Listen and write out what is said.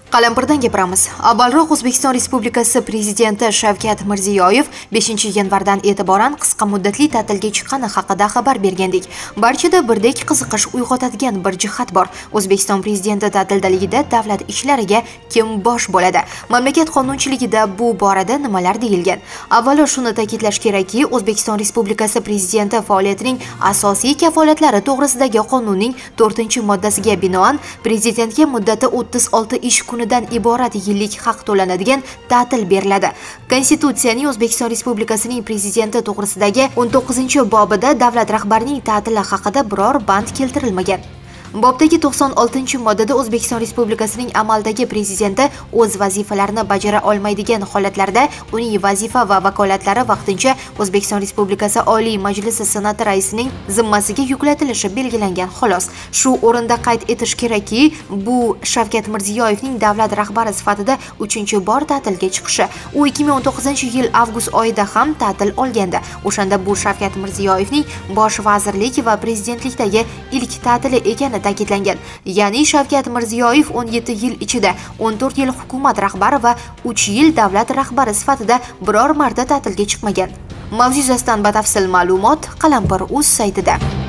Qalampirdan gapiramiz. Avvalroq O'zbekiston Respublikasi Prezidenti Shavkat Mirziyoyev 5-yanvardan e'tiboran qisqa muddatli ta'tilga chiqqani haqida xabar bergandik. Barchada birdek qiziqish uyg'otadigan bir jihat bor. O'zbekiston Prezidenti ta'tildaligida davlat ishlariga kim bosh bo'ladi? Mamlakat qonunchiligida bu borada nimalar deyilgan? Avvalo shuni ta'kidlash kerakki, O'zbekiston Respublikasi Prezidenti faoliyatining asosiy kafolatlari to'g'risidagi qonunning 4-moddasiga binoan prezidentga muddati 36 ish kunidan iborat yillik haq to'lanadigan ta'til beriladi. Konstitutsiyaning O'zbekiston Respublikasining prezidenti to'g'risidagi 19-bobida davlat rahbarining ta'tili haqida biror band keltirilmagan. Bobdagi 96-moddada O'zbekiston Respublikasining amaldagi prezidenti o'z vazifalarini bajara olmaydigan holatlarda uning vazifa va vakolatlari vaqtincha O'zbekiston Respublikasi Oliy Majlisi Senati raisining zimmasiga yuklatilishi belgilangan xolos. Shu o'rinda qayd etish kerakki, bu Shavkat Mirziyoyevning davlat rahbari sifatida 3-bor ta'tilga chiqishi. U 2019-yil avgust oyida ham ta'til olgandi. O'shanda bu Shavkat Mirziyoyevning bosh vazirlik va prezidentlikdagi ilk ta'tili ekani ta'kidlangan. Ya'ni Shavkat Mirziyoyev 17 yil ichida 14 yil hukumat rahbari va 3 yil davlat rahbari sifatida biror marta ta'tilga chiqmagan. Mavzu yuzasidan batafsil ma'lumot Qalampir.uz saytida.